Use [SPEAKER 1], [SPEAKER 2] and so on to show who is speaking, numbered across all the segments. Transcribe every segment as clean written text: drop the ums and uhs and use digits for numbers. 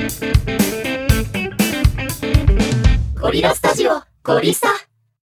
[SPEAKER 1] ゴリラスタジオゴリスタ。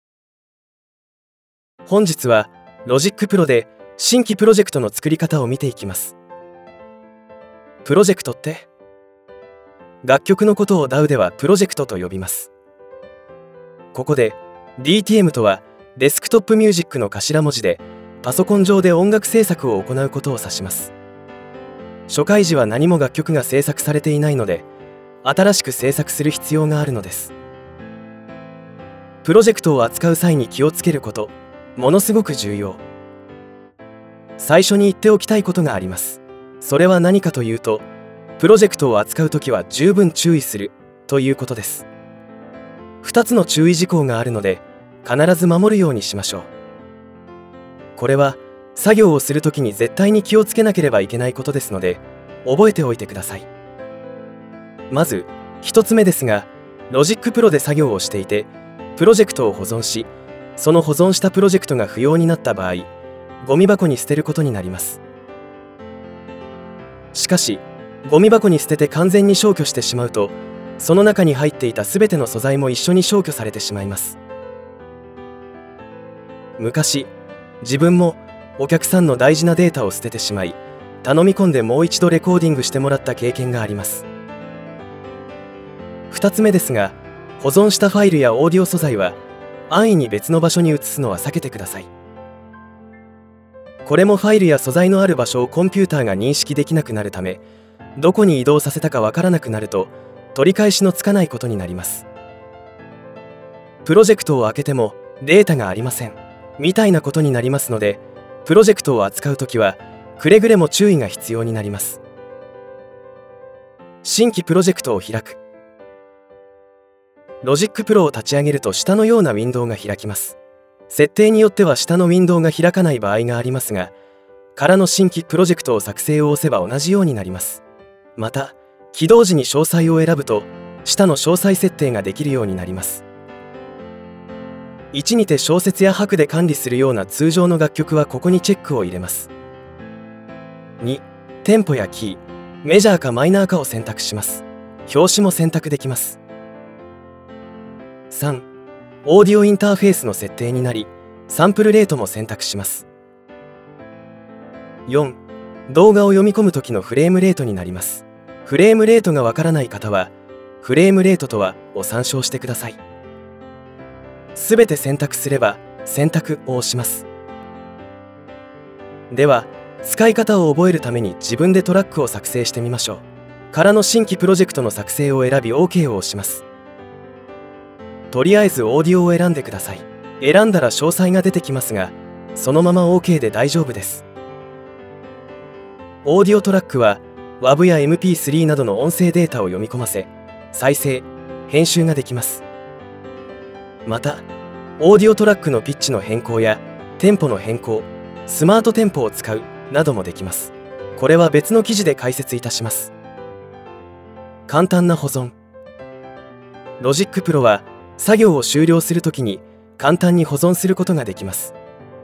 [SPEAKER 2] 本日はロジックプロで新規プロジェクトの作り方を見ていきます。プロジェクトって楽曲のことを DAW ではプロジェクトと呼びます。ここで DTM とはデスクトップミュージックの頭文字でパソコン上で音楽制作を行うことを指します。初回時は何も楽曲が制作されていないので新しく制作する必要があるのです。プロジェクトを扱う際に気をつけること、ものすごく重要。最初に言っておきたいことがあります。それは何かというと、プロジェクトを扱うときは十分注意するということです。2つの注意事項があるので必ず守るようにしましょう。これは作業をするときに絶対に気をつけなければいけないことですので覚えておいてください。まず1つ目ですが、ロジックプロで作業をしていてプロジェクトを保存し、その保存したプロジェクトが不要になった場合、ゴミ箱に捨てることになります。しかしゴミ箱に捨てて完全に消去してしまうと、その中に入っていたすべての素材も一緒に消去されてしまいます。昔自分もお客さんの大事なデータを捨ててしまい、頼み込んでもう一度レコーディングしてもらった経験があります。2つ目ですが、保存したファイルやオーディオ素材は安易に別の場所に移すのは避けてください。これもファイルや素材のある場所をコンピューターが認識できなくなるため、どこに移動させたかわからなくなると取り返しのつかないことになります。プロジェクトを開けてもデータがありませんみたいなことになりますので、プロジェクトを扱うときはくれぐれも注意が必要になります。新規プロジェクトを開く。ロジックプロを立ち上げると下のようなウィンドウが開きます。設定によっては下のウィンドウが開かない場合がありますが、空の新規プロジェクトを作成を押せば同じようになります。また起動時に詳細を選ぶと下の詳細設定ができるようになります。1にて小節や拍で管理するような通常の楽曲はここにチェックを入れます。2、テンポやキー、メジャーかマイナーかを選択します。表紙も選択できます。3、オーディオインターフェースの設定になり、サンプルレートも選択します。4、動画を読み込む時のフレームレートになります。フレームレートがわからない方は、フレームレートとはを参照してください。すべて選択すれば、選択を押します。では、使い方を覚えるために自分でトラックを作成してみましょう。空の新規プロジェクトの作成を選び OK を押します。とりあえずオーディオを選んでください。選んだら詳細が出てきますが、そのまま OK で大丈夫です。オーディオトラックは WAV や MP3 などの音声データを読み込ませ、再生、編集ができます。また、オーディオトラックのピッチの変更やテンポの変更、スマートテンポを使うなどもできます。これは別の記事で解説いたします。簡単な保存。ロジックプロは作業を終了するときに簡単に保存することができます。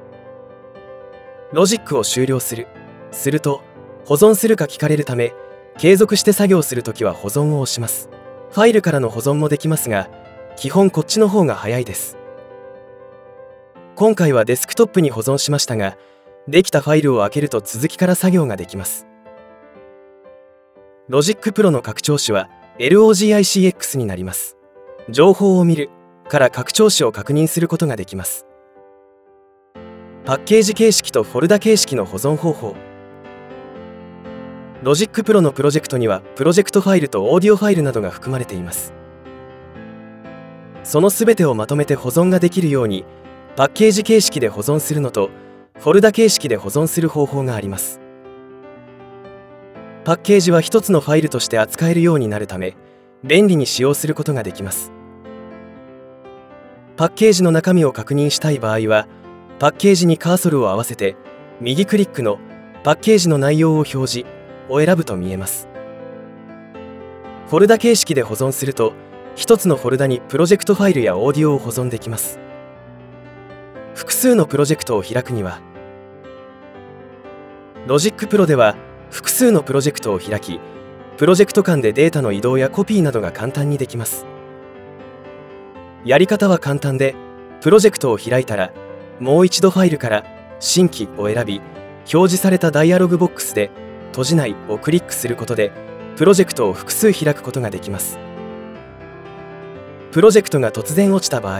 [SPEAKER 2] ロジックを終了すると保存するか聞かれるため、継続して作業するときは保存を押します。ファイルからの保存もできますが、基本こっちの方が早いです。今回はデスクトップに保存しましたが、できたファイルを開けると続きから作業ができます。ロジックプロの拡張子は LOGICX になります。情報を見るから拡張子を確認することができます。パッケージ形式とフォルダ形式の保存方法。ロジックプロのプロジェクトにはプロジェクトファイルとオーディオファイルなどが含まれています。そのすべてをまとめて保存ができるようにパッケージ形式で保存するのとフォルダ形式で保存する方法があります。パッケージは一つのファイルとして扱えるようになるため便利に使用することができます。パッケージの中身を確認したい場合はパッケージにカーソルを合わせて右クリックのパッケージの内容を表示を選ぶと見えます。フォルダ形式で保存すると一つのフォルダにプロジェクトファイルやオーディオを保存できます。複数のプロジェクトを開くには、ロジックプロでは複数のプロジェクトを開き、 プロジェクト間でデータの移動やコピーなどが簡単にできます。やり方は簡単で、プロジェクトを開いたらもう一度ファイルから新規を選び、表示されたダイアログボックスで閉じないをクリックすることでプロジェクトを複数開くことができます。プロジェクトが突然落ちた場合、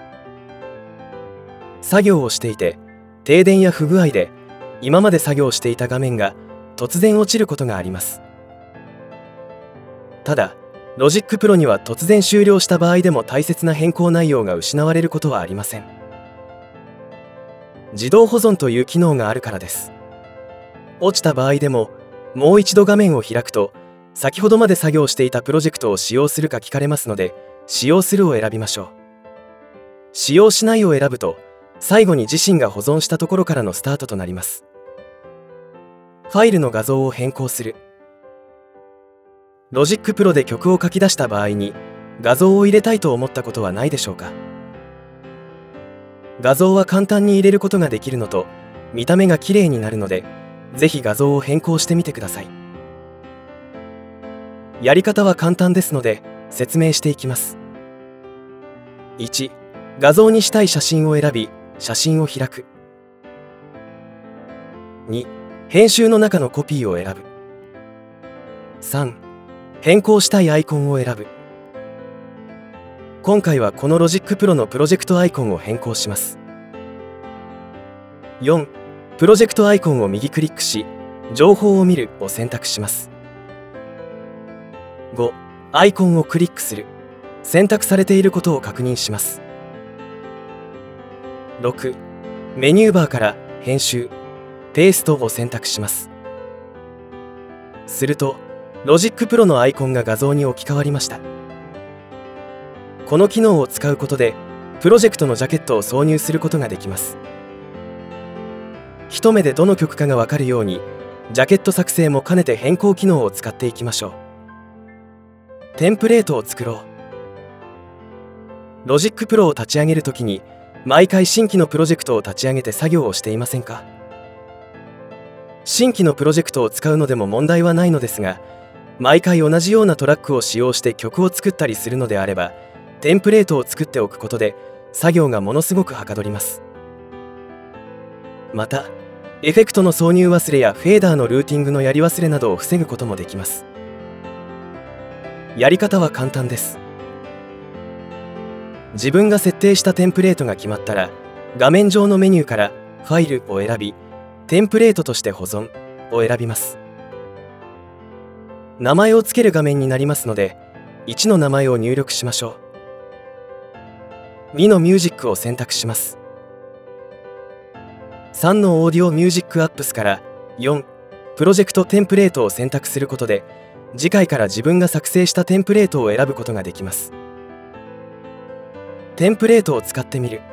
[SPEAKER 2] 作業をしていて停電や不具合で今まで作業していた画面が突然落ちることがあります。ただ、ロジックプロには突然終了した場合でも大切な変更内容が失われることはありません。自動保存という機能があるからです。落ちた場合でももう一度画面を開くと、先ほどまで作業していたプロジェクトを使用するか聞かれますので、使用するを選びましょう。使用しないを選ぶと、最後に自身が保存したところからのスタートとなります。ファイルの画像を変更する。ロジックプロで曲を書き出した場合に画像を入れたいと思ったことはないでしょうか。画像は簡単に入れることができるのと、見た目が綺麗になるので、ぜひ画像を変更してみてください。やり方は簡単ですので説明していきます。1、画像にしたい写真を選び、写真を開く。2、編集の中のコピーを選ぶ。3、変更したいアイコンを選ぶ。今回はこのロジックプロのプロジェクトアイコンを変更します。4、プロジェクトアイコンを右クリックし、情報を見るを選択します。5、アイコンをクリックする。選択されていることを確認します。6、メニューバーから編集、ペーストを選択します。すると、ロジックプロのアイコンが画像に置き換わりました。この機能を使うことで、プロジェクトのジャケットを挿入することができます。一目でどの曲かがわかるように、ジャケット作成も兼ねて変更機能を使っていきましょう。テンプレートを作ろう。ロジックプロを立ち上げるときに、毎回新規のプロジェクトを立ち上げて作業をしていませんか？新規のプロジェクトを使うのでも問題はないのですが、毎回同じようなトラックを使用して曲を作ったりするのであれば、テンプレートを作っておくことで作業がものすごくはかどります。また、エフェクトの挿入忘れやフェーダーのルーティングのやり忘れなどを防ぐこともできます。やり方は簡単です。自分が設定したテンプレートが決まったら、画面上のメニューからファイルを選び、テンプレートとして保存を選びます。名前を付ける画面になりますので、1の名前を入力しましょう。2のミュージックを選択します。3のオーディオミュージックアップスから4、プロジェクトテンプレートを選択することで、次回から自分が作成したテンプレートを選ぶことができます。テンプレートを使ってみる。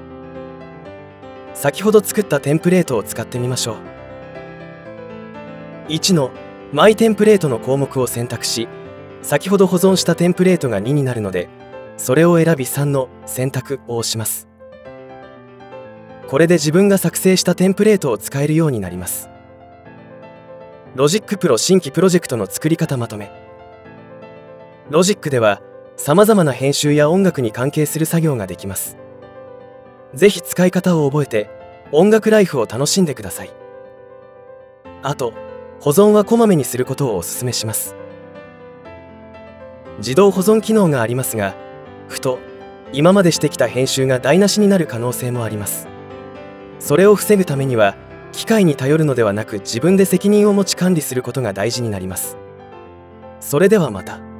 [SPEAKER 2] 先ほど作ったテンプレートを使ってみましょう。1のマイテンプレートの項目を選択し、先ほど保存したテンプレートが2になるので、それを選び3の選択を押します。これで自分が作成したテンプレートを使えるようになります。ロジックプロ新規プロジェクトの作り方まとめ。ロジックではさまざまな編集や音楽に関係する作業ができます。ぜひ使い方を覚えて音楽ライフを楽しんでください。あと、保存はこまめにすることをお勧めします。自動保存機能がありますが、ふと今までしてきた編集が台無しになる可能性もあります。それを防ぐためには、機械に頼るのではなく自分で責任を持ち管理することが大事になります。それではまた。